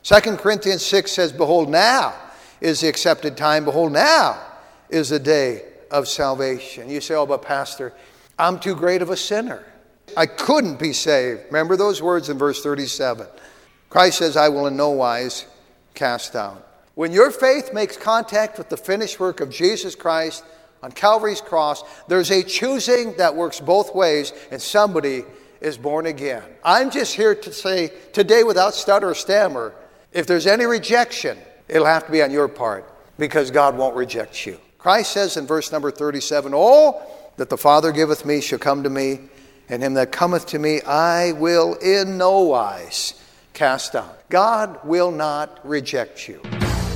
2 Corinthians 6 says, behold, now is the accepted time. Behold, now is the day of salvation. You say, oh, but Pastor, I'm too great of a sinner. I couldn't be saved. Remember those words in verse 37. Christ says, I will in no wise cast out. When your faith makes contact with the finished work of Jesus Christ on Calvary's cross, there's a choosing that works both ways, and somebody is born again. I'm just here to say today, without stutter or stammer, if there's any rejection, it'll have to be on your part, because God won't reject you. Christ says in verse number 37, all that the Father giveth me shall come to me, and him that cometh to me I will in no wise cast out. God will not reject you.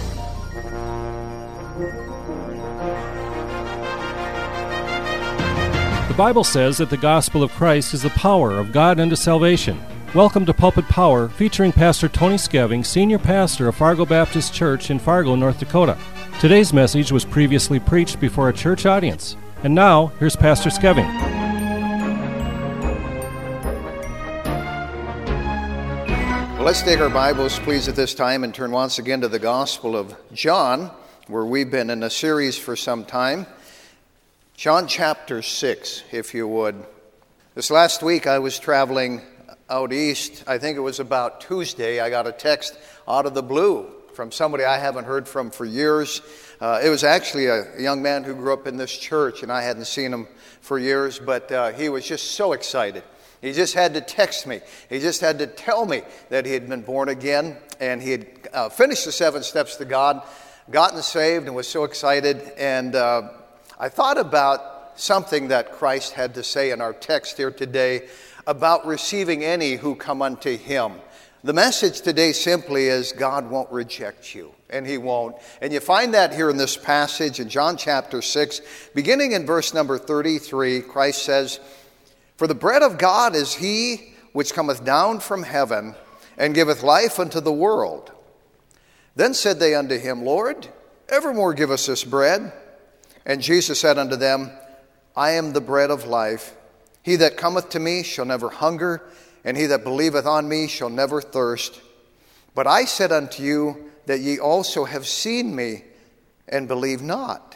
The Bible says that the gospel of Christ is the power of God unto salvation. Welcome to Pulpit Power, featuring Pastor Tony Skeving, Senior Pastor of Fargo Baptist Church in Fargo, North Dakota. Today's message was previously preached before a church audience. And now, here's Pastor Skeving. Well, let's take our Bibles, please, at this time and turn once again to the Gospel of John, where we've been in a series for some time. John chapter 6, if you would. This last week I was traveling out east. I think it was about Tuesday. I got a text out of the blue from somebody I haven't heard from for years. It was actually a young man who grew up in this church, and I hadn't seen him for years, but he was just so excited. He just had to text me. He just had to tell me that he had been born again, and he had finished the 7 steps to God, gotten saved, and was so excited. And I thought about something that Christ had to say in our text here today about receiving any who come unto him. The message today simply is God won't reject you, and he won't. And you find that here in this passage in John chapter 6, beginning in verse number 33, Christ says, for the bread of God is he which cometh down from heaven, and giveth life unto the world. Then said they unto him, Lord, evermore give us this bread. And Jesus said unto them, I am the bread of life. He that cometh to me shall never hunger, and he that believeth on me shall never thirst. But I said unto you that ye also have seen me, and believe not.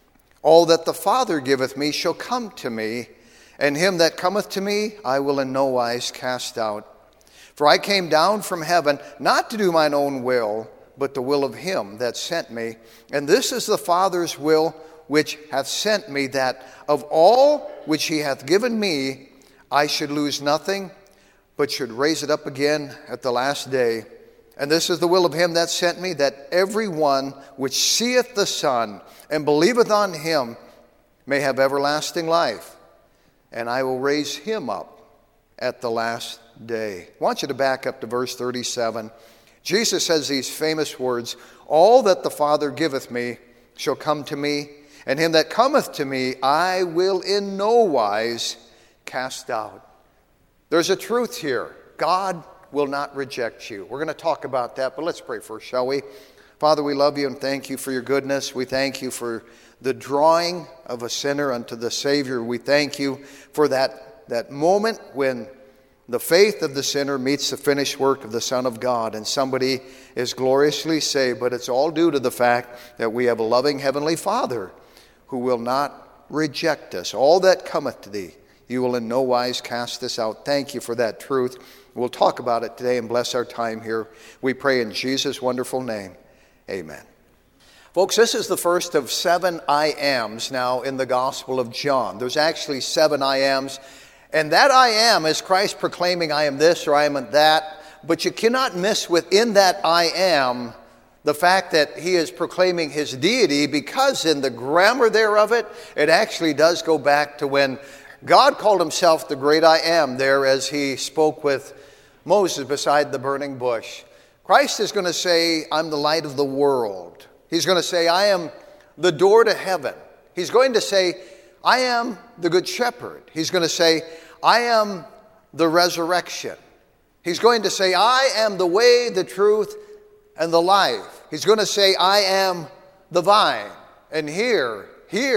All that the Father giveth me shall come to me, and him that cometh to me I will in no wise cast out. For I came down from heaven, not to do mine own will, but the will of him that sent me. And this is the Father's will which hath sent me, that of all which he hath given me, I should lose nothing, but should raise it up again at the last day. And this is the will of him that sent me, that every one which seeth the Son and believeth on him may have everlasting life. And I will raise him up at the last day. I want you to back up to verse 37. Jesus says these famous words, all that the Father giveth me shall come to me, and him that cometh to me I will in no wise cast out. There's a truth here. God will not reject you. We're going to talk about that, but let's pray first, shall we? Father, we love you and thank you for your goodness. We thank you for the drawing of a sinner unto the Savior. We thank you for that moment when the faith of the sinner meets the finished work of the Son of God, and somebody is gloriously saved. But it's all due to the fact that we have a loving Heavenly Father who will not reject us. All that cometh to thee, you will in no wise cast this out. Thank you for that truth. We'll talk about it today and bless our time here. We pray in Jesus' wonderful name. Amen. Folks, this is the first of 7 I ams now in the Gospel of John. There's actually 7 I ams. And that I am is Christ proclaiming I am this or I am that. But you cannot miss within that I am the fact that he is proclaiming his deity, because in the grammar thereof it actually does go back to when God called himself the great I am there as he spoke with Moses beside the burning bush. Christ is going to say, I'm the light of the world. He's going to say, I am the door to heaven. He's going to say, I am the good shepherd. He's going to say, I am the resurrection. He's going to say, I am the way, the truth, and the life. He's going to say, I am the vine. And here,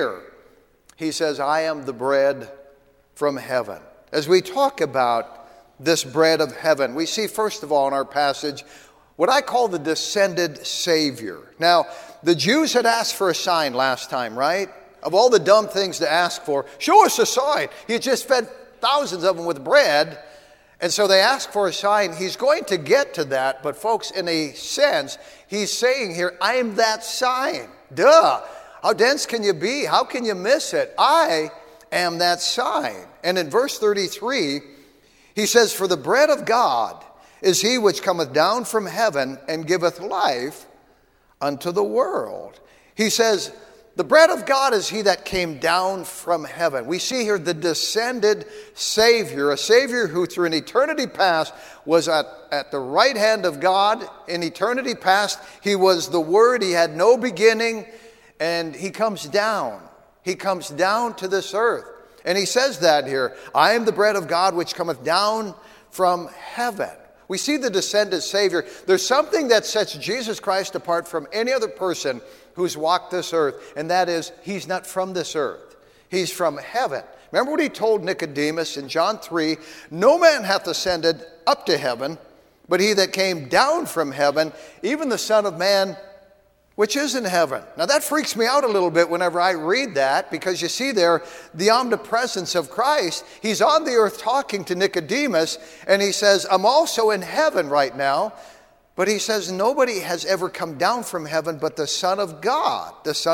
he says, I am the bread from heaven. As we talk about this bread of heaven, we see, first of all, in our passage, what I call the descended Savior. Now, the Jews had asked for a sign last time, right? Of all the dumb things to ask for, show us a sign. He had just fed thousands of them with bread, and so they asked for a sign. He's going to get to that, but folks, in a sense, he's saying here, I am that sign. Duh! How dense can you be? How can you miss it? I am that sign. And in verse 33, he says, for the bread of God is he which cometh down from heaven and giveth life unto the world. He says, the bread of God is he that came down from heaven. We see here the descended Savior, a Savior who through an eternity past was at the right hand of God. In eternity past, he was the Word. He had no beginning, and he comes down. He comes down to this earth. And he says that here, I am the bread of God which cometh down from heaven. We see the descended Savior. There's something that sets Jesus Christ apart from any other person who's walked this earth, and that is, he's not from this earth. He's from heaven. Remember what he told Nicodemus in John 3, no man hath ascended up to heaven, but he that came down from heaven, even the Son of Man, which is in heaven. Now that freaks me out a little bit whenever I read that, because you see there the omnipresence of Christ. He's on the earth talking to Nicodemus, and he says, I'm also in heaven right now. But he says nobody has ever come down from heaven but the Son of God,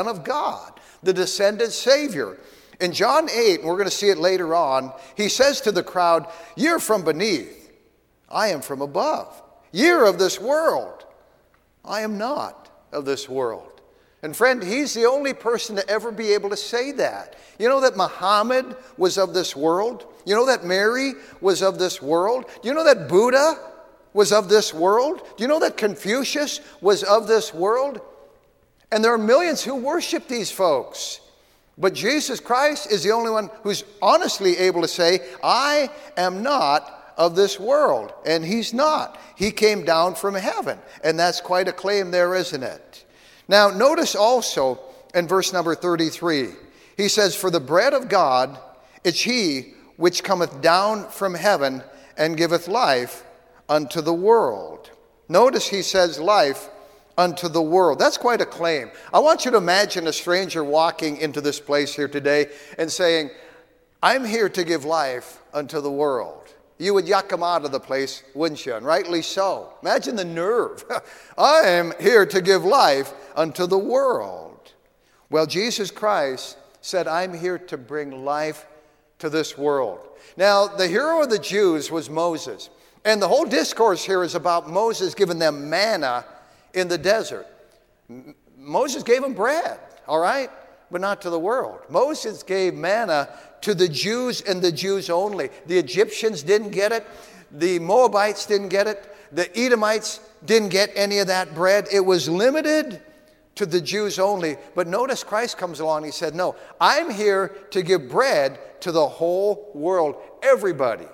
the descended Savior. In John 8, and we're going to see it later on, he says to the crowd, you're from beneath, I am from above. You're of this world, I am not of this world. And friend, he's the only person to ever be able to say that. You know that Muhammad was of this world? You know that Mary was of this world? You know that Buddha was of this world? Do you know that Confucius was of this world? And there are millions who worship these folks. But Jesus Christ is the only one who's honestly able to say, I am not of this world. And he's not. He came down from heaven. And that's quite a claim there, isn't it? Now, notice also in verse number 33, he says, for the bread of God is he which cometh down from heaven and giveth life unto the world. Notice he says life unto the world. That's quite a claim. I want you to imagine a stranger walking into this place here today and saying, I'm here to give life unto the world. You would yuck him out of the place, wouldn't you? And rightly so. Imagine the nerve. I am here to give life unto the world. Well, Jesus Christ said, I'm here to bring life to this world. Now, the hero of the Jews was Moses. And the whole discourse here is about Moses giving them manna in the desert. Moses gave them bread, all right, but not to the world. Moses gave manna to the Jews and the Jews only. The Egyptians didn't get it. The Moabites didn't get it. The Edomites didn't get any of that bread. It was limited to the Jews only. But notice Christ comes along and he said, no, I'm here to give bread to the whole world. Everybody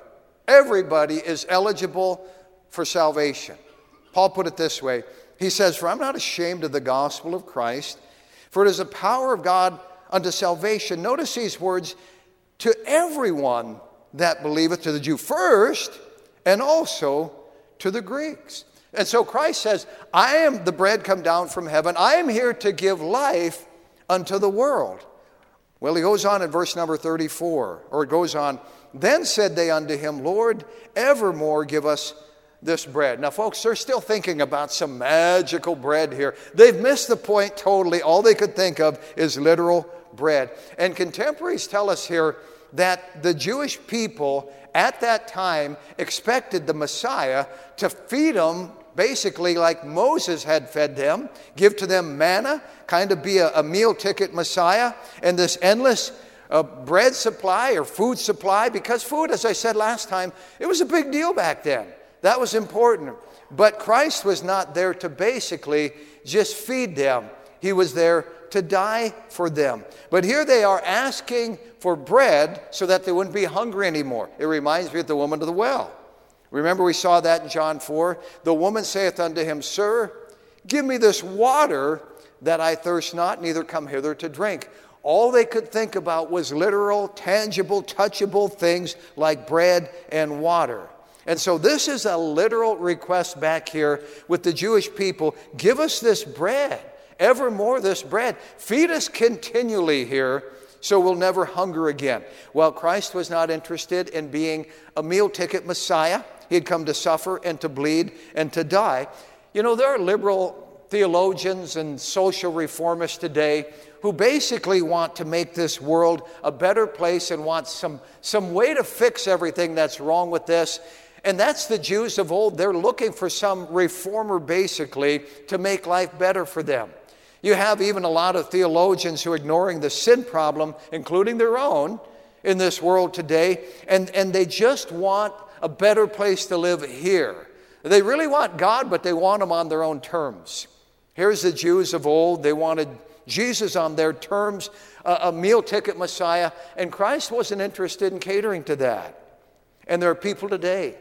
is eligible for salvation. Paul put it this way. He says, for I'm not ashamed of the gospel of Christ, for it is the power of God unto salvation. Notice these words, to everyone that believeth, to the Jew first, and also to the Greeks. And so Christ says, I am the bread come down from heaven. I am here to give life unto the world. Well, he goes on in verse number 34, or it goes on, then said they unto him, Lord, evermore give us this bread. Now, folks, they're still thinking about some magical bread here. They've missed the point totally. All they could think of is literal bread. And contemporaries tell us here that the Jewish people at that time expected the Messiah to feed them basically like Moses had fed them, give to them manna, kind of be a meal ticket Messiah, and this endless bread supply or food supply, because food, as I said last time, it was a big deal back then. That was important. But Christ was not there to basically just feed them. He was there to die for them. But here they are asking for bread so that they wouldn't be hungry anymore. It reminds me of the woman of the well. Remember we saw that in John 4. The woman saith unto him, Sir, give me this water that I thirst not, neither come hither to drink. All they could think about was literal, tangible, touchable things like bread and water. And so this is a literal request back here with the Jewish people. Give us this bread, evermore this bread. Feed us continually here so we'll never hunger again. Well, Christ was not interested in being a meal ticket Messiah. He had come to suffer and to bleed and to die. You know, there are liberal theologians and social reformists today who basically want to make this world a better place and want some way to fix everything that's wrong with this. And that's the Jews of old. They're looking for some reformer basically to make life better for them. You have even a lot of theologians who are ignoring the sin problem, including their own, in this world today, and they just want a better place to live here. They really want God, but they want him on their own terms. Here's the Jews of old. They wanted Jesus on their terms, a meal ticket Messiah, and Christ wasn't interested in catering to that. And there are people today.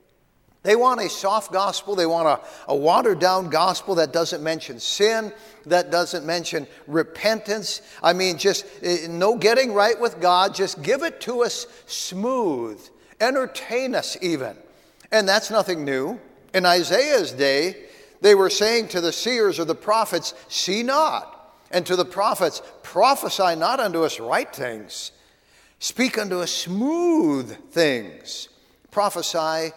They want a soft gospel. They want a watered-down gospel that doesn't mention sin, that doesn't mention repentance. I mean, just no getting right with God. Just give it to us smooth. Entertain us even. And that's nothing new. In Isaiah's day, they were saying to the seers or the prophets, see not. And to the prophets, prophesy not unto us right things. Speak unto us smooth things. Prophesy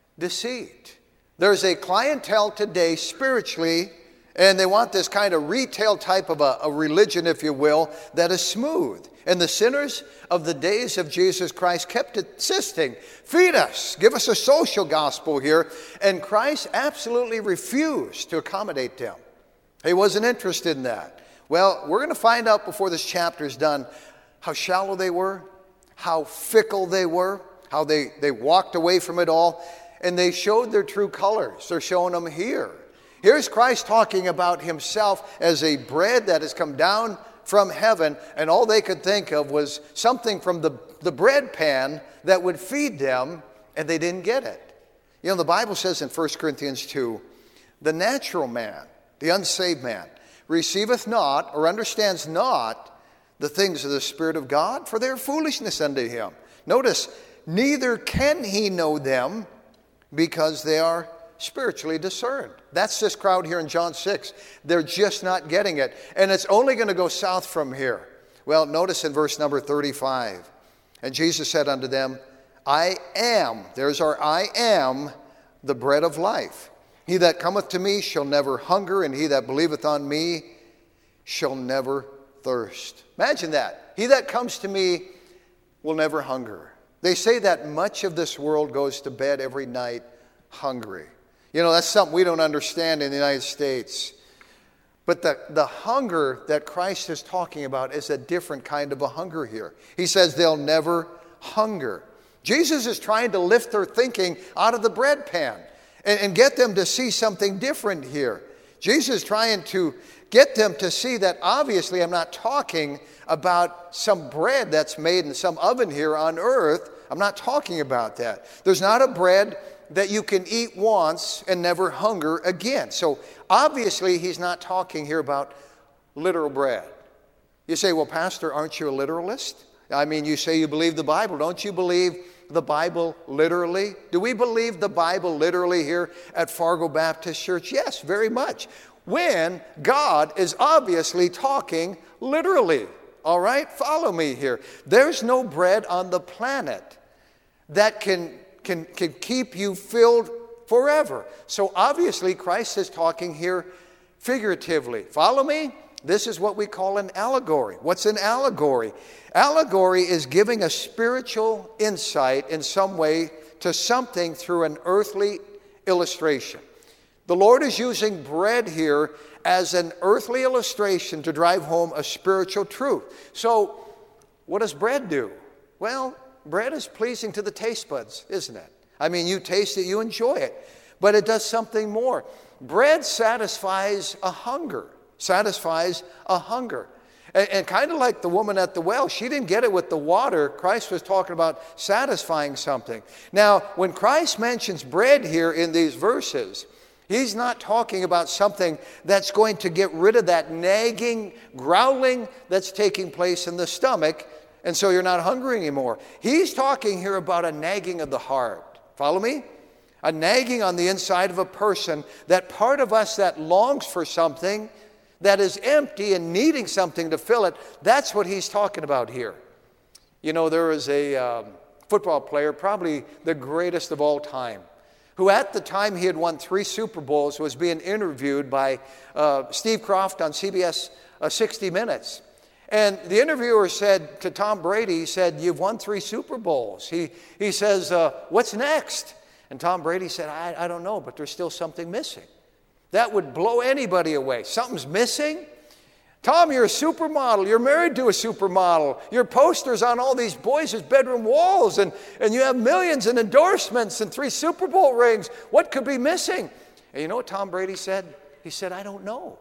deceit. There's a clientele today spiritually, and they want this kind of retail type of a religion, if you will, that is smooth. And the sinners of the days of Jesus Christ kept insisting, feed us, give us a social gospel here. And Christ absolutely refused to accommodate them. He wasn't interested in that. Well, we're going to find out before this chapter is done how shallow they were, how fickle they were, how they walked away from it all. And they showed their true colors. They're showing them here. Here's Christ talking about himself as a bread that has come down from heaven, and all they could think of was something from the bread pan that would feed them, and they didn't get it. You know, the Bible says in 1 Corinthians 2, the natural man, the unsaved man, receiveth not or understands not the things of the Spirit of God, for they are foolishness unto him. Notice, neither can he know them, because they are spiritually discerned. That's this crowd here in John 6. They're just not getting it. And it's only going to go south from here. Well, notice in verse number 35. And Jesus said unto them, I am, there's our I am, the bread of life. He that cometh to me shall never hunger, and he that believeth on me shall never thirst. Imagine that. He that comes to me will never hunger. They say that much of this world goes to bed every night hungry. You know, that's something we don't understand in the United States. But the hunger that Christ is talking about is a different kind of a hunger here. He says they'll never hunger. Jesus is trying to lift their thinking out of the bread pan and get them to see something different here. Jesus is trying to get them to see that obviously I'm not talking about some bread that's made in some oven here on earth. I'm not talking about that. There's not a bread that you can eat once and never hunger again. So obviously he's not talking here about literal bread. You say, well, Pastor, aren't you a literalist? I mean, you say you believe the Bible. Don't you believe the Bible literally? Do we believe the Bible literally here at Fargo Baptist Church? Yes, very much. When God is obviously talking literally. All right? Follow me here. There's no bread on the planet that can keep you filled forever. So obviously Christ is talking here figuratively. Follow me? This is what we call an allegory. What's an allegory? Allegory is giving a spiritual insight in some way to something through an earthly illustration. The Lord is using bread here as an earthly illustration to drive home a spiritual truth. So what does bread do? Well, bread is pleasing to the taste buds, isn't it? I mean, you taste it, you enjoy it. But it does something more. Bread satisfies a hunger. And kind of like the woman at the well, she didn't get it with the water. Christ was talking about satisfying something. Now, when Christ mentions bread here in these verses, he's not talking about something that's going to get rid of that nagging, growling that's taking place in the stomach, and so you're not hungry anymore. He's talking here about a nagging of the heart. Follow me? A nagging on the inside of a person, that part of us that longs for something that is empty and needing something to fill it. That's what he's talking about here. You know, there was a football player, probably the greatest of all time, who at the time he had won 3 Super Bowls, was being interviewed by Steve Kroft on CBS 60 Minutes. And the interviewer said to Tom Brady, he said, "You've won 3 Super Bowls." He says, "What's next?" And Tom Brady said, I don't know, but there's still something missing. That would blow anybody away. Something's missing? Tom, you're a supermodel. You're married to a supermodel. Your poster's on all these boys' bedroom walls, and you have millions in endorsements and 3 Super Bowl rings. What could be missing? And you know what Tom Brady said? He said, "I don't know."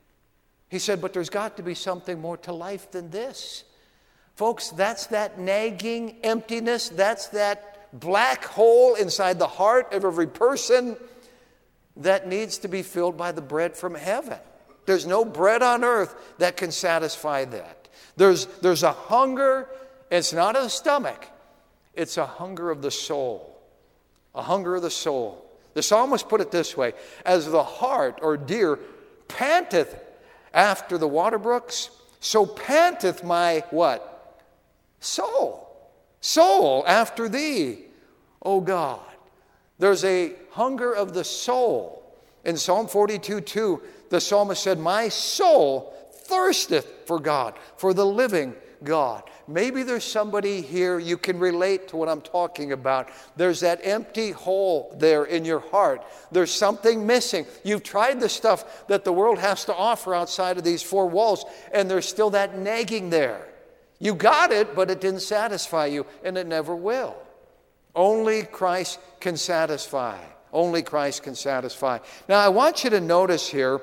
He said, "But there's got to be something more to life than this." Folks, that's that nagging emptiness. That's that black hole inside the heart of every person that needs to be filled by the bread from heaven. There's no bread on earth that can satisfy that. There's a hunger. It's not of the stomach. It's a hunger of the soul. A hunger of the soul. The psalmist put it this way: as the hart or deer panteth after the water brooks, so panteth my what? Soul. Soul after thee, O God. There's a hunger of the soul. In Psalm 42:2, the psalmist said, "My soul thirsteth for God, for the living God." Maybe there's somebody here, you can relate to what I'm talking about. There's that empty hole there in your heart. There's something missing. You've tried the stuff that the world has to offer outside of these 4 walls, and there's still that nagging there. You got it, but it didn't satisfy you, and it never will. Only Christ can satisfy. Only Christ can satisfy. Now, I want you to notice here,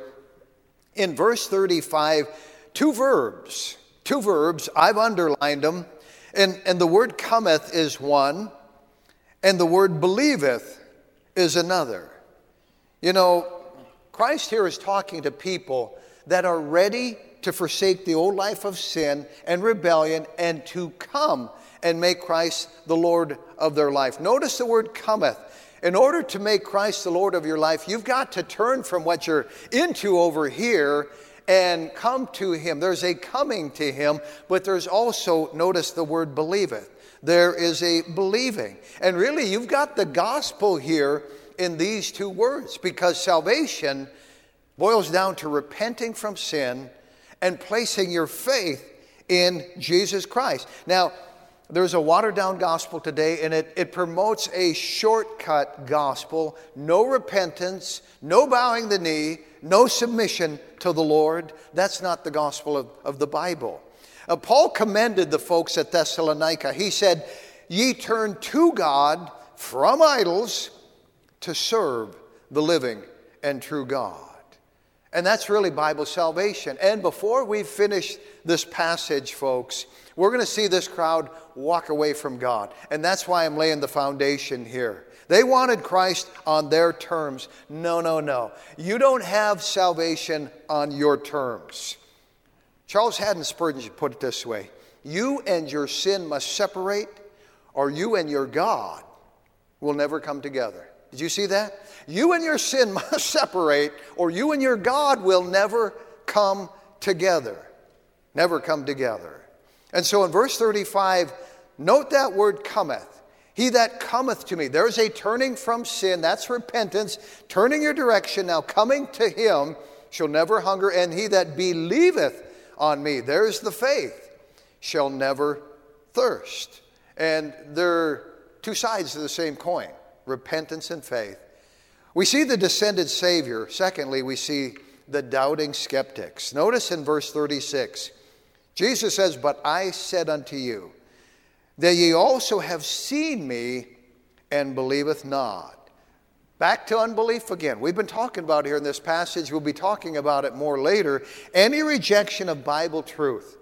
in verse 35, 2 verbs. 2 verbs, I've underlined them, and the word cometh is one, and the word believeth is another. You know, Christ here is talking to people that are ready to forsake the old life of sin and rebellion and to come and make Christ the Lord of their life. Notice the word cometh. In order to make Christ the Lord of your life, you've got to turn from what you're into over here and come to Him. There's a coming to Him, but there's also, notice the word believeth. There is a believing. And really, you've got the gospel here in these 2 words, because salvation boils down to repenting from sin and placing your faith in Jesus Christ. Now, there's a watered-down gospel today, and it promotes a shortcut gospel. No repentance, no bowing the knee, no submission to the Lord. That's not the gospel of the Bible. Paul commended the folks at Thessalonica. He said, "Ye turn to God from idols to serve the living and true God." And that's really Bible salvation. And before we finish this passage, folks, we're going to see this crowd walk away from God. And that's why I'm laying the foundation here. They wanted Christ on their terms. No. You don't have salvation on your terms. Charles Haddon Spurgeon put it this way: you and your sin must separate, or you and your God will never come together. Did you see that? You and your sin must separate, or you and your God will never come together. Never come together. And so in verse 35, note that word cometh. He that cometh to me. There's a turning from sin. That's repentance. Turning your direction, now coming to Him, shall never hunger. And he that believeth on me, there's the faith, shall never thirst. And they're 2 sides of the same coin. Repentance and faith. We see the descended Savior. Secondly, we see the doubting skeptics. Notice in verse 36, Jesus says, "But I said unto you, that ye also have seen me, and believeth not." Back to unbelief again. We've been talking about here in this passage. We'll be talking about it more later. Any rejection of Bible truth,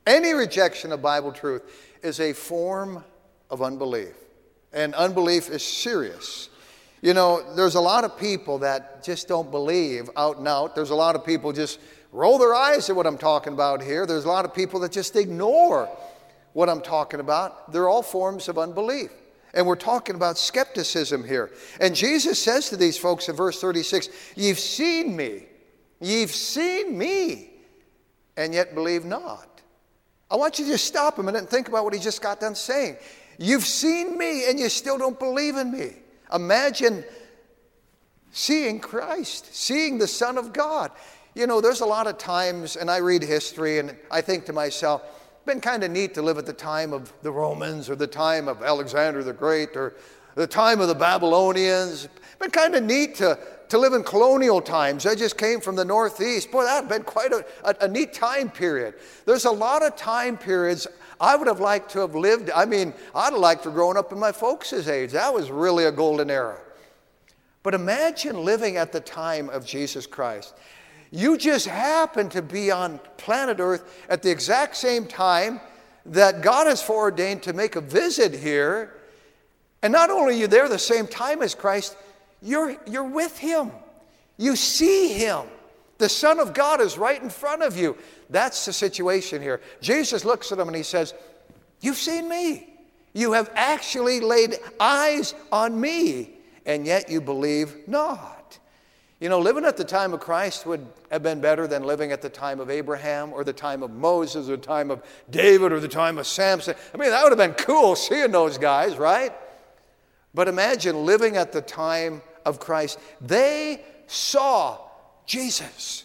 is a form of unbelief. And unbelief is serious. You know, there's a lot of people that just don't believe out and out. There's a lot of people just roll their eyes at what I'm talking about here. There's a lot of people that just ignore what I'm talking about. They're all forms of unbelief. And we're talking about skepticism here. And Jesus says to these folks in verse 36, "You've seen me. You've seen me, and yet believe not." I want you to just stop a minute and think about what he just got done saying. You've seen me, and you still don't believe in me. Imagine seeing Christ, seeing the Son of God. You know, there's a lot of times, and I read history, and I think to myself, it's been kind of neat to live at the time of the Romans, or the time of Alexander the Great, or the time of the Babylonians. It's been kind of neat to live in colonial times. I just came from the Northeast. Boy, that had been quite a neat time period. There's a lot of time periods I would have liked to have lived. I mean, I'd have liked to have grown up in my folks' age. That was really a golden era. But imagine living at the time of Jesus Christ. You just happen to be on planet Earth at the exact same time that God has foreordained to make a visit here. And not only are you there the same time as Christ, you're with him. You see him. The Son of God is right in front of you. That's the situation here. Jesus looks at them and he says, "You've seen me. You have actually laid eyes on me, and yet you believe not." You know, living at the time of Christ would have been better than living at the time of Abraham, or the time of Moses, or the time of David, or the time of Samson. I mean, that would have been cool seeing those guys, right? But imagine living at the time of Christ. They saw Jesus,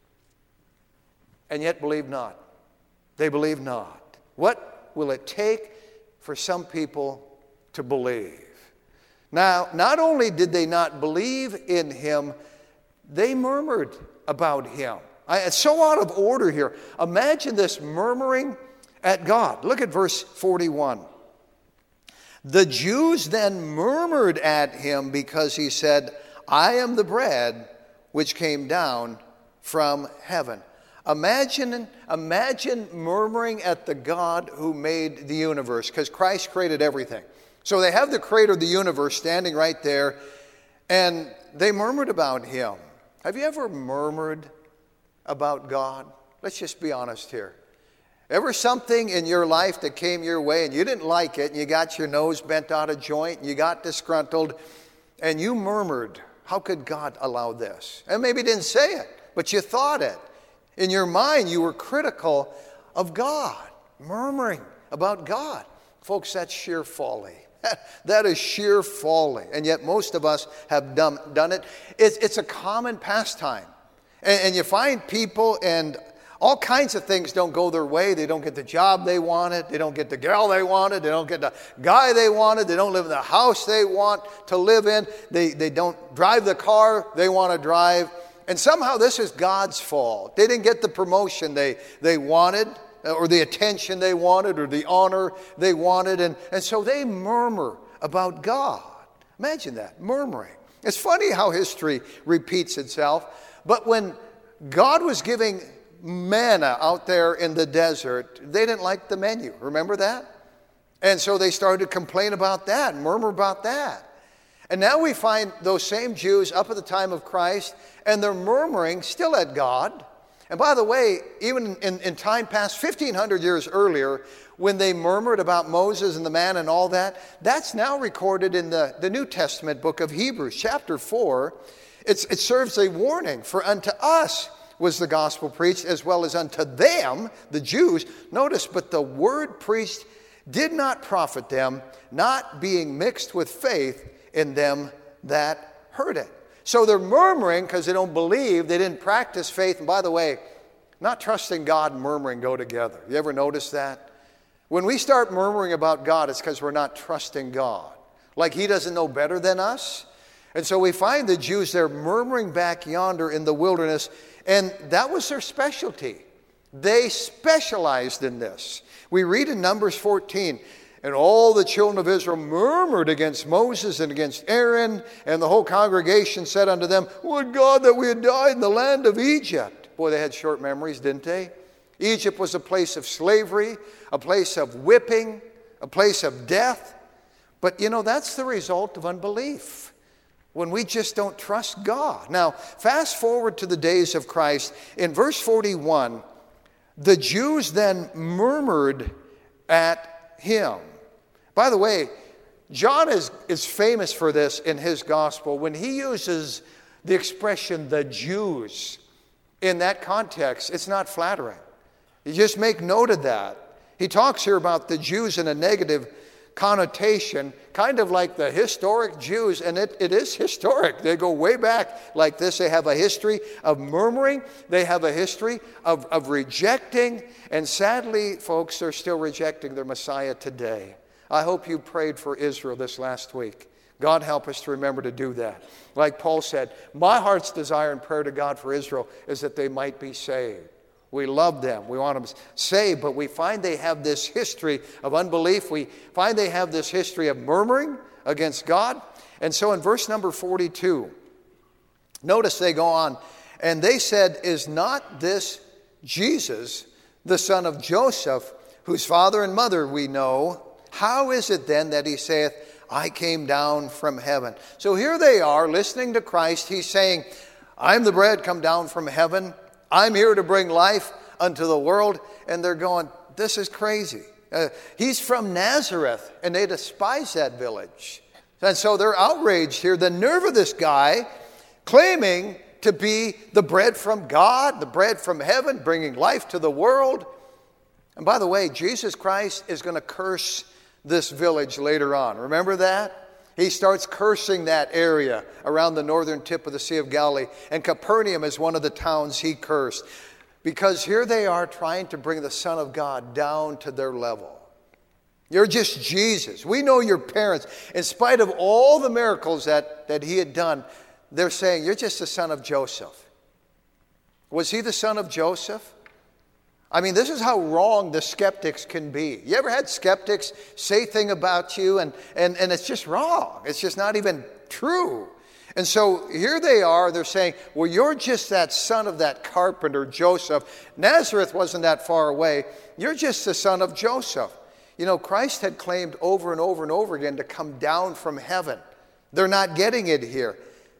and yet believed not. They believe not. What will it take for some people to believe? Now, not only did they not believe in him, they murmured about him. It's so out of order here. Imagine this murmuring at God. Look at verse 41. The Jews then murmured at him because he said, "I am the bread which came down from heaven." Imagine murmuring at the God who made the universe, because Christ created everything. So they have the creator of the universe standing right there, and they murmured about him. Have you ever murmured about God? Let's just be honest here. Ever something in your life that came your way and you didn't like it, and you got your nose bent out of joint, and you got disgruntled, and you murmured, "How could God allow this?" And maybe didn't say it, but you thought it. In your mind, you were critical of God, murmuring about God. Folks, that's sheer folly. That is sheer folly. And yet most of us have done it. It's a common pastime. And you find people, and all kinds of things don't go their way. They don't get the job they wanted. They don't get the girl they wanted. They don't get the guy they wanted. They don't live in the house they want to live in. They don't drive the car they want to drive. And somehow this is God's fault. They didn't get the promotion they wanted, or the attention they wanted, or the honor they wanted. And so they murmur about God. Imagine that, murmuring. It's funny how history repeats itself. But when God was giving manna out there in the desert, they didn't like the menu. Remember that? And so they started to complain about that, murmur about that. And now we find those same Jews up at the time of Christ, and they're murmuring still at God. And by the way, even in time past, 1,500 years earlier, when they murmured about Moses and the man and all that, that's now recorded in the New Testament book of Hebrews, chapter 4. It serves a warning. For unto us was the gospel preached, as well as unto them, the Jews. Notice, but the word preached did not profit them, not being mixed with faith in them that heard it. So they're murmuring because they don't believe, they didn't practice faith. And by the way, not trusting God and murmuring go together. You ever notice that? When we start murmuring about God, it's because we're not trusting God. Like he doesn't know better than us. And so we find the Jews there murmuring back yonder in the wilderness, and that was their specialty. They specialized in this. We read in Numbers 14, "And all the children of Israel murmured against Moses and against Aaron, and the whole congregation said unto them, Would God that we had died in the land of Egypt." Boy, they had short memories, didn't they? Egypt was a place of slavery, a place of whipping, a place of death. But you know, that's the result of unbelief, when we just don't trust God. Now, fast forward to the days of Christ. In verse 41, the Jews then murmured at him. By the way, John is famous for this in his gospel. When he uses the expression, the Jews, in that context, it's not flattering. You just make note of that. He talks here about the Jews in a negative connotation, kind of like the historic Jews, and it is historic. They go way back like this. They have a history of murmuring. They have a history of rejecting, and sadly, folks, they're still rejecting their Messiah today. I hope you prayed for Israel this last week. God help us to remember to do that. Like Paul said, my heart's desire and prayer to God for Israel is that they might be saved. We love them. We want them saved, but we find they have this history of unbelief. We find they have this history of murmuring against God. And so in verse number 42, notice they go on, and they said, is not this Jesus, the son of Joseph, whose father and mother we know? How is it then that he saith, I came down from heaven? So here they are listening to Christ. He's saying, I'm the bread come down from heaven. I'm here to bring life unto the world. And they're going, this is crazy. He's from Nazareth, and they despise that village. And so they're outraged here. The nerve of this guy claiming to be the bread from God, the bread from heaven, bringing life to the world. And by the way, Jesus Christ is going to curse this village later on. Remember that? He starts cursing that area around the northern tip of the Sea of Galilee. And Capernaum is one of the towns he cursed. Because here they are trying to bring the Son of God down to their level. You're just Jesus. We know your parents. In spite of all the miracles that he had done, they're saying, you're just the son of Joseph. Was he the son of Joseph? I mean, this is how wrong the skeptics can be. You ever had skeptics say things about you and it's just wrong? It's just not even true. And so here they are, they're saying, well, you're just that son of that carpenter, Joseph. Nazareth wasn't that far away. You're just the son of Joseph. You know, Christ had claimed over and over and over again to come down from heaven. They're not getting it here.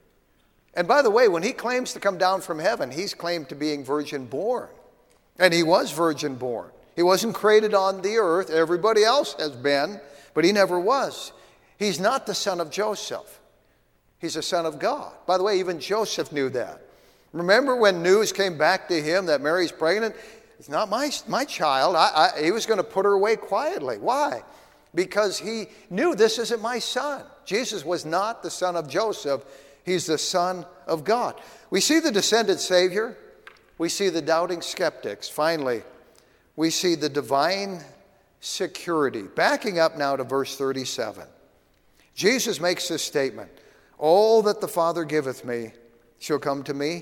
And by the way, when he claims to come down from heaven, he's claimed to being virgin born. And he was virgin born. He wasn't created on the earth. Everybody else has been, but he never was. He's not the son of Joseph. He's a son of God. By the way, even Joseph knew that. Remember when news came back to him that Mary's pregnant? It's not my child. He was going to put her away quietly. Why? Because he knew this isn't my son. Jesus was not the son of Joseph. He's the Son of God. We see the descended Savior. We see the doubting skeptics. Finally, we see the divine security. Backing up now to verse 37. Jesus makes this statement. All that the Father giveth me shall come to me,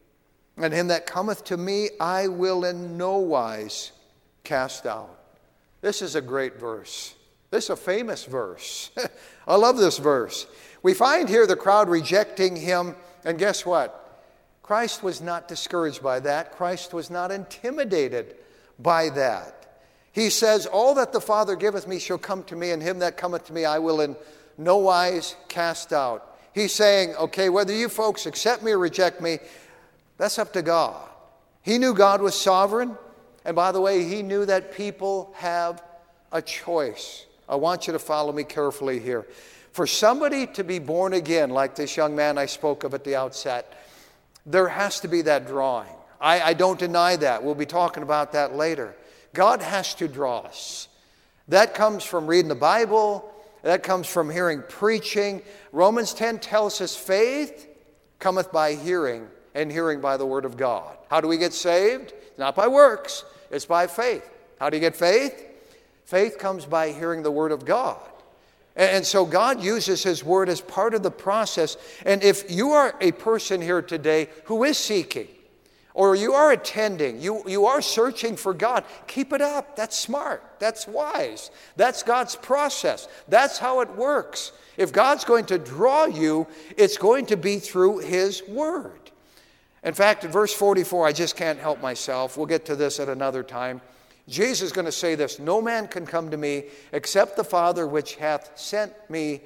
and him that cometh to me I will in no wise cast out. This is a great verse. This is a famous verse. I love this verse. We find here the crowd rejecting him, and guess what? Christ was not discouraged by that. Christ was not intimidated by that. He says, all that the Father giveth me shall come to me, and him that cometh to me I will in no wise cast out. He's saying, okay, whether you folks accept me or reject me, that's up to God. He knew God was sovereign. And by the way, he knew that people have a choice. I want you to follow me carefully here. For somebody to be born again, like this young man I spoke of at the outset, there has to be that drawing. I don't deny that. We'll be talking about that later. God has to draw us. That comes from reading the Bible. That comes from hearing preaching. Romans 10 tells us faith cometh by hearing, and hearing by the word of God. How do we get saved? Not by works. It's by faith. How do you get faith? Faith comes by hearing the word of God. And so God uses his word as part of the process. And if you are a person here today who is seeking, or you are attending, you are searching for God, keep it up. That's smart. That's wise. That's God's process. That's how it works. If God's going to draw you, it's going to be through his word. In fact, in verse 44, I just can't help myself. We'll get to this at another time. Jesus is going to say this, no man can come to me except the Father which hath sent me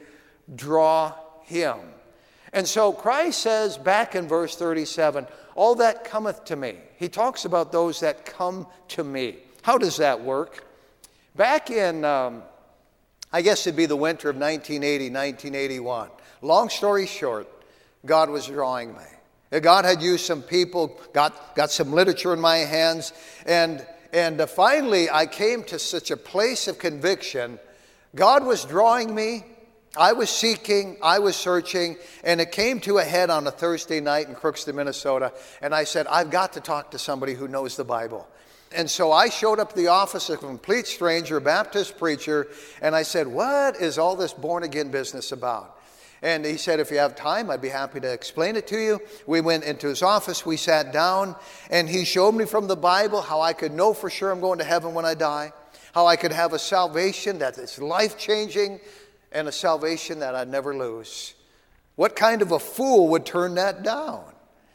draw him. And so Christ says back in verse 37, all that cometh to me. He talks about those that come to me. How does that work? Back in I guess it'd be the winter of 1980, 1981. Long story short, God was drawing me. God had used some people, got some literature in my hands, and finally I came to such a place of conviction. God was drawing me. I was seeking, I was searching, and it came to a head on a Thursday night in Crookston, Minnesota, and I said, I've got to talk to somebody who knows the Bible. And so I showed up at the office of a complete stranger, a Baptist preacher, and I said, what is all this born-again business about? And he said, if you have time, I'd be happy to explain it to you. We went into his office, we sat down, and he showed me from the Bible how I could know for sure I'm going to heaven when I die, how I could have a salvation that is life-changing, and a salvation that I'd never lose. What kind of a fool would turn that down?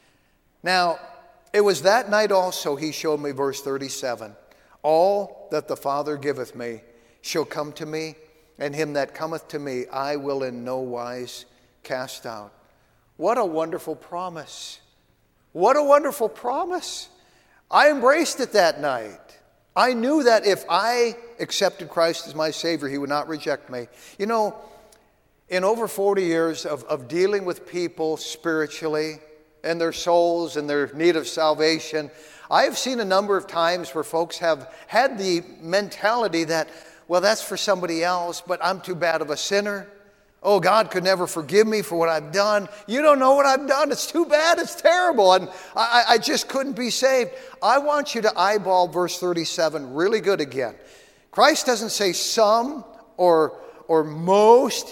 Now, it was that night also he showed me verse 37. All that the Father giveth me shall come to me, and him that cometh to me I will in no wise cast out. What a wonderful promise. What a wonderful promise. I embraced it that night. I knew that if I accepted Christ as my Savior, he would not reject me. You know, in over 40 years of dealing with people spiritually and their souls and their need of salvation, I have seen a number of times where folks have had the mentality that, well, that's for somebody else, but I'm too bad of a sinner. Oh, God could never forgive me for what I've done. You don't know what I've done. It's too bad. It's terrible. And I just couldn't be saved. I want you to eyeball verse 37 really good again. Christ doesn't say some or most.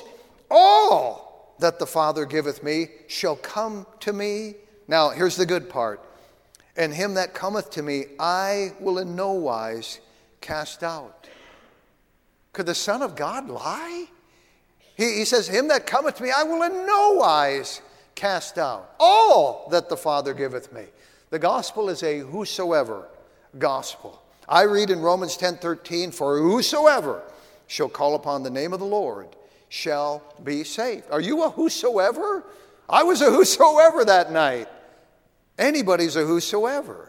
All that the Father giveth me shall come to me. Now, here's the good part. And him that cometh to me, I will in no wise cast out. Could the Son of God lie? He says, him that cometh to me, I will in no wise cast out. All that the Father giveth me. The gospel is a whosoever gospel. I read in Romans 10:13, for whosoever shall call upon the name of the Lord shall be saved. Are you a whosoever? I was a whosoever that night. Anybody's a whosoever.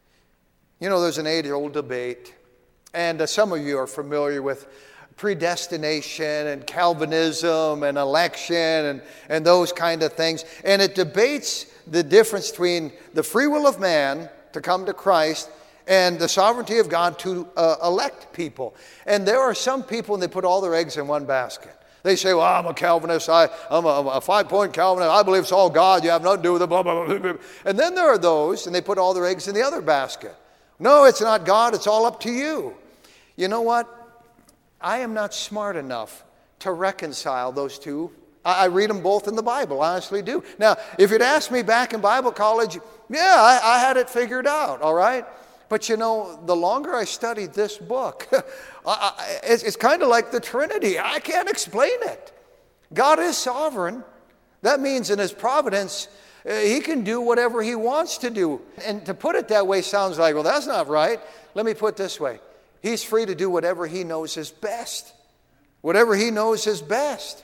You know, there's an age-old debate, and some of you are familiar with predestination and Calvinism and election and those kind of things. And it debates the difference between the free will of man to come to Christ and the sovereignty of God to elect people. And there are some people, and they put all their eggs in one basket. They say, well, I'm a Calvinist. I'm a 5-point Calvinist. I believe it's all God. You have nothing to do with it. Blah, blah, blah, blah. And then there are those, and they put all their eggs in the other basket. No, it's not God. It's all up to you. You know what? I am not smart enough to reconcile those two. I read them both in the Bible, I honestly do. Now, if you'd asked me back in Bible college, yeah, I had it figured out, all right? But you know, the longer I studied this book, it's kind of like the Trinity. I can't explain it. God is sovereign. That means in his providence, he can do whatever he wants to do. And to put it that way sounds like, well, that's not right. Let me put it this way. He's free to do whatever he knows is best. Whatever he knows is best.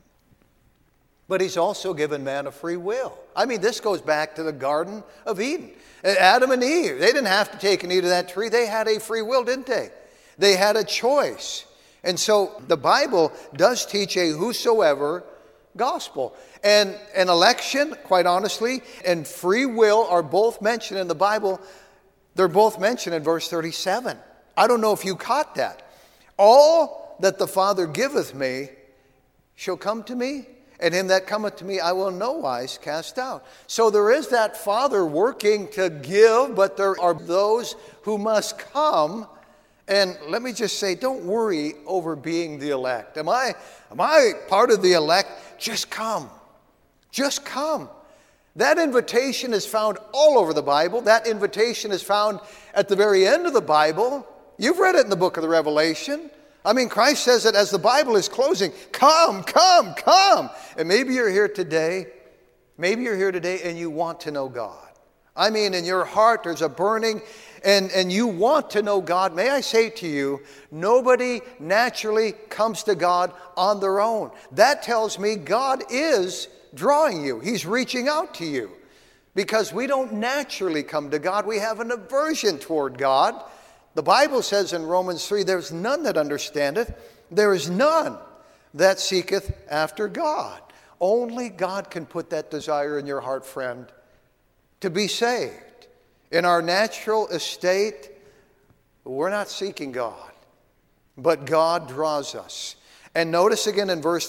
But he's also given man a free will. I mean, this goes back to the Garden of Eden. Adam and Eve, they didn't have to take and eat of that tree. They had a free will, didn't they? They had a choice. And so the Bible does teach a whosoever gospel. And an election, quite honestly, and free will are both mentioned in the Bible. They're both mentioned in verse 37. I don't know if you caught that. All that the Father giveth me shall come to me, and him that cometh to me I will in no wise cast out. So there is that Father working to give, but there are those who must come. And let me just say, don't worry over being the elect. Am I part of the elect? Just come. Just come. That invitation is found all over the Bible. That invitation is found at the very end of the Bible. You've read it in the book of the Revelation. I mean, Christ says it as the Bible is closing. Come, come, come. And maybe you're here today. Maybe you're here today and you want to know God. I mean, in your heart there's a burning and you want to know God. May I say to you, nobody naturally comes to God on their own. That tells me God is drawing you. He's reaching out to you. Because we don't naturally come to God. We have an aversion toward God. The Bible says in Romans 3, there's none that understandeth. There is none that seeketh after God. Only God can put that desire in your heart, friend, to be saved. In our natural estate, we're not seeking God, but God draws us. And notice again in verse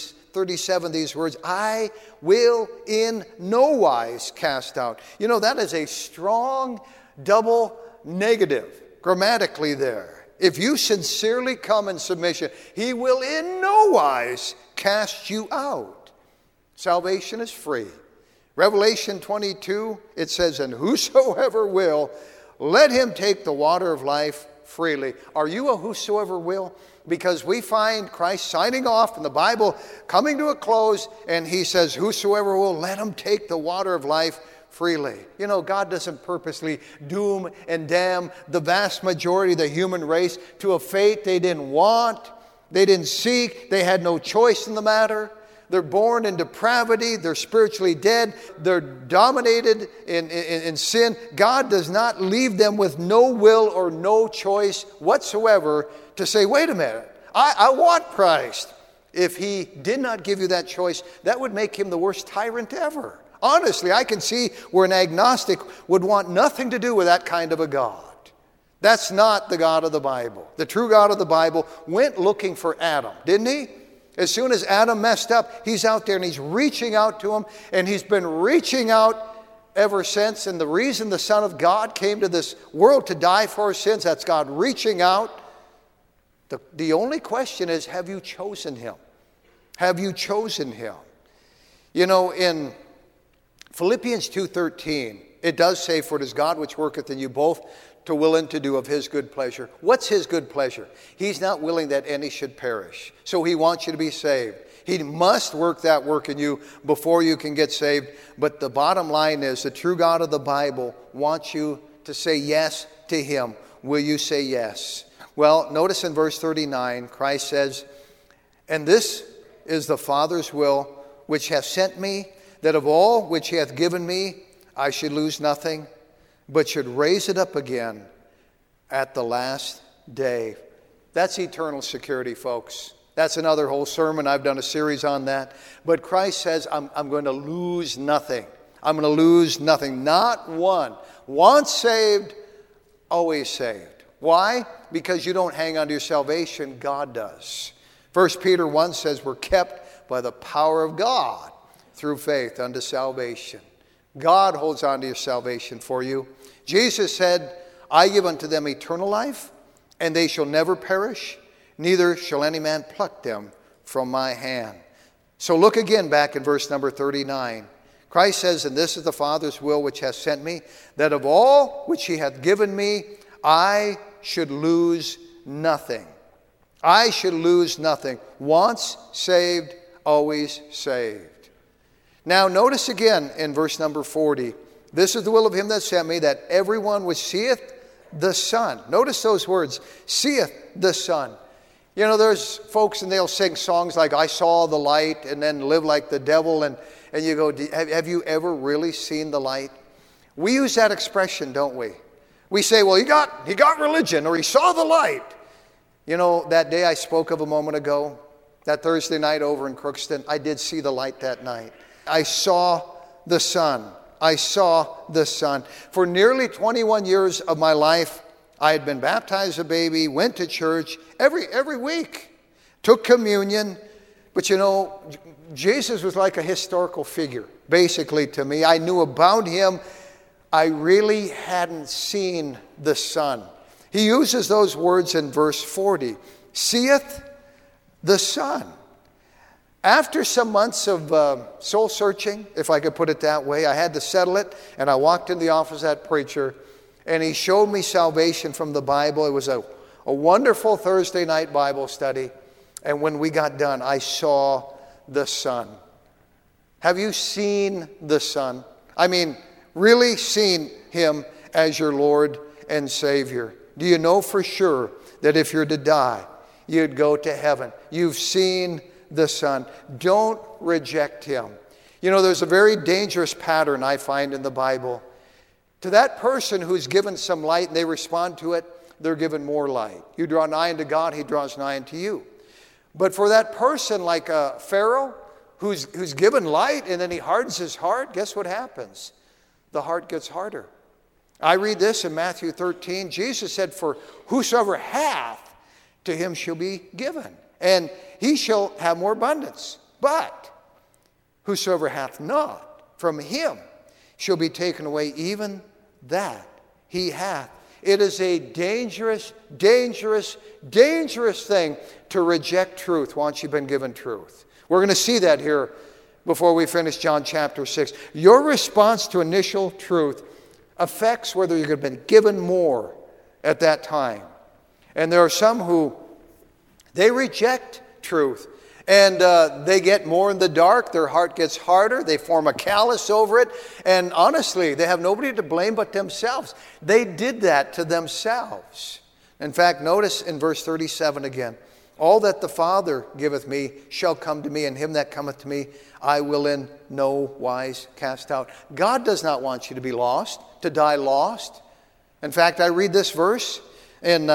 37 these words, I will in no wise cast out. You know, that is a strong double negative grammatically there. If you sincerely come in submission, He will in no wise cast you out. Salvation is free. Revelation 22, it says, and whosoever will, let him take the water of life freely. Are you a whosoever will? Because we find Christ signing off in the Bible, coming to a close, and He says, whosoever will, let him take the water of life freely. You know, God doesn't purposely doom and damn the vast majority of the human race to a fate they didn't want, they didn't seek, they had no choice in the matter. They're born in depravity. They're spiritually dead. They're dominated in sin. God does not leave them with no will or no choice whatsoever to say, wait a minute, I want Christ. If He did not give you that choice, that would make Him the worst tyrant ever. Honestly, I can see where an agnostic would want nothing to do with that kind of a God. That's not the God of the Bible. The true God of the Bible went looking for Adam, didn't He? As soon as Adam messed up, He's out there and He's reaching out to him, and He's been reaching out ever since. And the reason the Son of God came to this world to die for our sins, that's God reaching out. The only question is, have you chosen Him? Have you chosen Him? You know, in Philippians 2:13, it does say, for it is God which worketh in you both to will and to do of His good pleasure. What's His good pleasure? He's not willing that any should perish. So He wants you to be saved. He must work that work in you before you can get saved. But the bottom line is, the true God of the Bible wants you to say yes to Him. Will you say yes? Well, notice in verse 39, Christ says, and this is the Father's will which hath sent me, that of all which He hath given me, I should lose nothing, but should raise it up again at the last day. That's eternal security, folks. That's another whole sermon. I've done a series on that. But Christ says, I'm going to lose nothing. I'm going to lose nothing. Not one. Once saved, always saved. Why? Because you don't hang on to your salvation. God does. 1 Peter 1 says we're kept by the power of God through faith unto salvation. God holds on to your salvation for you. Jesus said, I give unto them eternal life, and they shall never perish, neither shall any man pluck them from my hand. So look again back in verse number 39. Christ says, and this is the Father's will which hath sent me, that of all which He hath given me, I should lose nothing. I should lose nothing. Once saved, always saved. Now notice again in verse number 40, this is the will of Him that sent me, that everyone which seeth the Son. Notice those words, seeth the Son. You know, there's folks and they'll sing songs like, I saw the light, and then live like the devil. And you go, have you ever really seen the light? We use that expression, don't we? We say, well, he got religion, or he saw the light. You know, that day I spoke of a moment ago, that Thursday night over in Crookston, I did see the light that night. I saw the sun. I saw the sun. For nearly 21 years of my life, I had been baptized as a baby, went to church every week, took communion. But you know, Jesus was like a historical figure, basically, to me. I knew about Him. I really hadn't seen the Son. He uses those words in verse 40, seeth the Son. After some months of soul searching, if I could put it that way, I had to settle it, and I walked in the office of that preacher, and he showed me salvation from the Bible. It was a wonderful Thursday night Bible study, and when we got done, I saw the Son. Have you seen the Son? I mean, really seen Him as your Lord and Savior? Do you know for sure that if you're to die, you'd go to heaven? You've seen the Son. Don't reject Him. You know, there's a very dangerous pattern I find in the Bible. To that person who's given some light and they respond to it, they're given more light. You draw nigh unto God, He draws nigh unto you. But for that person like a Pharaoh who's given light and then he hardens his heart, guess what happens? The heart gets harder. I read this in Matthew 13. Jesus said, "For whosoever hath, to him shall be given, and he shall have more abundance. But whosoever hath not, from him shall be taken away even that he hath." It is a dangerous, dangerous, dangerous thing to reject truth once you've been given truth. We're going to see that here before we finish John chapter 6. Your response to initial truth affects whether you're going to be given more at that time. And there are some who, they reject truth. And they get more in the dark. Their heart gets harder. They form a callus over it. And honestly, they have nobody to blame but themselves. They did that to themselves. In fact, notice in verse 37 again. "All that the Father giveth me shall come to me, and him that cometh to me I will in no wise cast out." God does not want you to be lost, to die lost. In fact, I read this verse in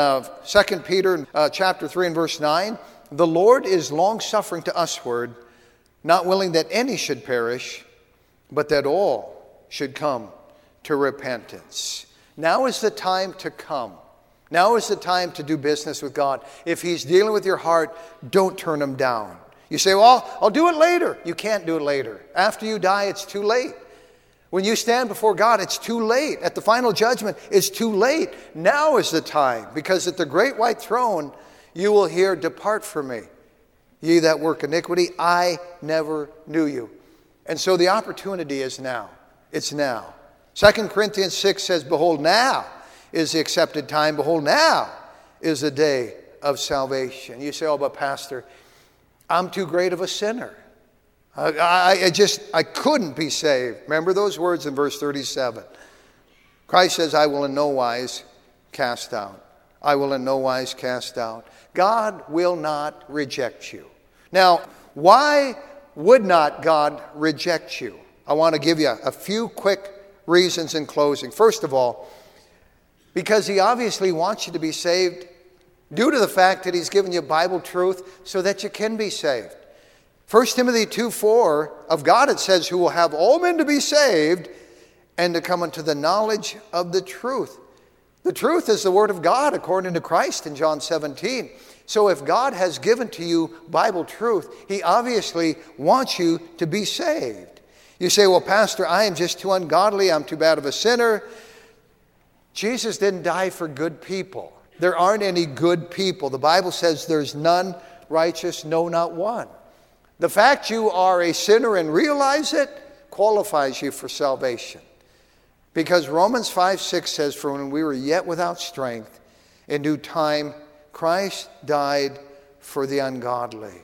2 Peter chapter 3 and verse 9. "The Lord is long-suffering to usward, not willing that any should perish, but that all should come to repentance." Now is the time to come. Now is the time to do business with God. If He's dealing with your heart, don't turn Him down. You say, "Well, I'll do it later." You can't do it later. After you die, it's too late. When you stand before God, it's too late. At the final judgment, it's too late. Now is the time, because at the great white throne, you will hear, "Depart from me, ye that work iniquity, I never knew you." And so the opportunity is now. It's now. 2 Corinthians 6 says, "Behold, now is the accepted time. Behold, now is the day of salvation." You say, "Oh, but Pastor, I'm too great of a sinner. I couldn't be saved." Remember those words in verse 37. Christ says, "I will in no wise cast out." I will in no wise cast out. God will not reject you. Now, why would not God reject you? I want to give you a few quick reasons in closing. First of all, because He obviously wants you to be saved due to the fact that He's given you Bible truth so that you can be saved. 1 Timothy 2:4, of God it says, "Who will have all men to be saved and to come unto the knowledge of the truth." The truth is the Word of God according to Christ in John 17. So if God has given to you Bible truth, He obviously wants you to be saved. You say, "Well, Pastor, I am just too ungodly. I'm too bad of a sinner." Jesus didn't die for good people. There aren't any good people. The Bible says there's none righteous, no, not one. The fact you are a sinner and realize it qualifies you for salvation. Because Romans 5:6 says, "For when we were yet without strength, in due time Christ died for the ungodly."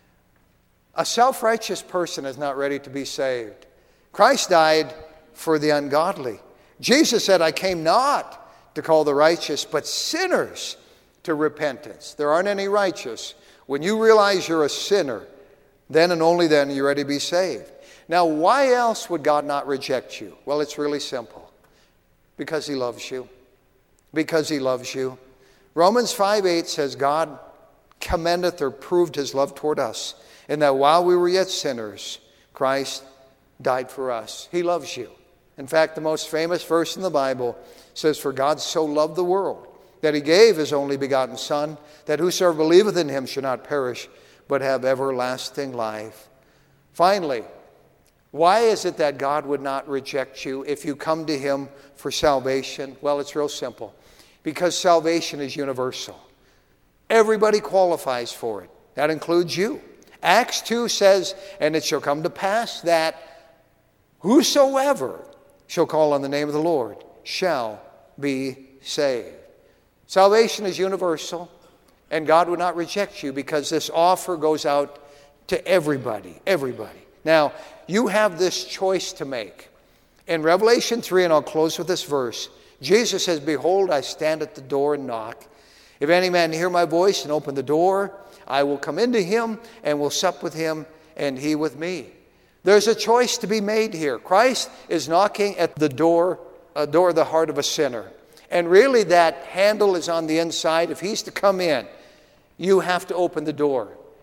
A self-righteous person is not ready to be saved. Christ died for the ungodly. Jesus said, "I came not to call the righteous, but sinners to repentance." There aren't any righteous. When you realize you're a sinner, then and only then are you ready to be saved. Now, why else would God not reject you? Well, it's really simple. Because He loves you. Because He loves you. Romans 5:8 says, "God commendeth," or proved His love toward us, "in that while we were yet sinners, Christ died for us." He loves you. In fact, the most famous verse in the Bible says, "For God so loved the world, that He gave His only begotten Son, that whosoever believeth in Him should not perish, but have everlasting life." Finally, why is it that God would not reject you if you come to Him for salvation? Well, it's real simple. Because salvation is universal. Everybody qualifies for it. That includes you. Acts 2 says, "And it shall come to pass that whosoever shall call on the name of the Lord shall be saved." Salvation is universal, and God would not reject you because this offer goes out to everybody. Everybody. Now, you have this choice to make. In Revelation 3, and I'll close with this verse, Jesus says, "Behold, I stand at the door and knock. If any man hear my voice and open the door, I will come into him and will sup with him and he with me." There's a choice to be made here. Christ is knocking at the door of the heart of a sinner. And really that handle is on the inside. If He's to come in, you have to open the door.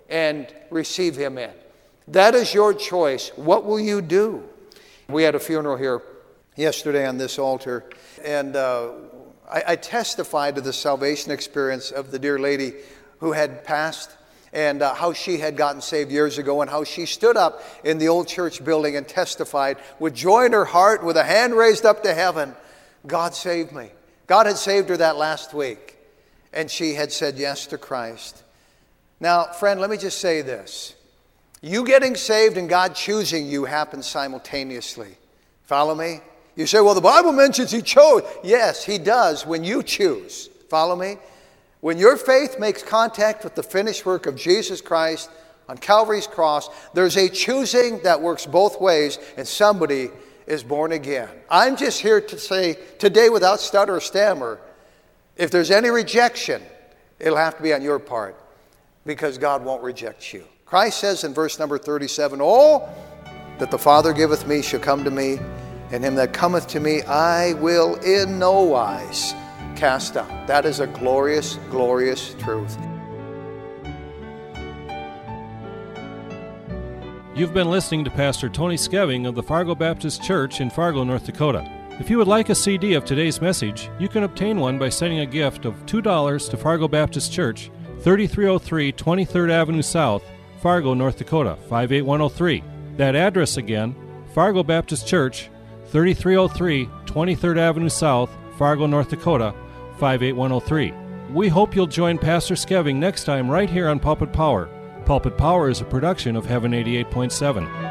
and receive him in. That is your choice. What will you do? We had a funeral here yesterday on this altar, and I testified to the salvation experience of the dear lady who had passed, and how she had gotten saved years ago, and how she stood up in the old church building and testified with joy in her heart, with a hand raised up to heaven, God saved me. God had saved her that last week, and she had said yes to Christ. Now, friend, let me just say this. You getting saved and God choosing you happens simultaneously. Follow me? You say, well, the Bible mentions he chose. Yes, he does when you choose. Follow me? When your faith makes contact with the finished work of Jesus Christ on Calvary's cross, there's a choosing that works both ways, and somebody is born again. I'm just here to say today, without stutter or stammer, if there's any rejection, it'll have to be on your part, because God won't reject you. Christ says in verse number 37, all that the Father giveth me shall come to me, and him that cometh to me I will in no wise cast out. That is a glorious, glorious truth. You've been listening to Pastor Tony Skeving of the Fargo Baptist Church in Fargo, North Dakota. If you would like a CD of today's message, you can obtain one by sending a gift of $2 to Fargo Baptist Church, 3303 23rd Avenue South, Fargo, North Dakota, 58103. That address again, Fargo Baptist Church, 3303 23rd Avenue South, Fargo, North Dakota, 58103. We hope you'll join Pastor Skeving next time right here on Pulpit Power. Pulpit Power is a production of Heaven 88.7.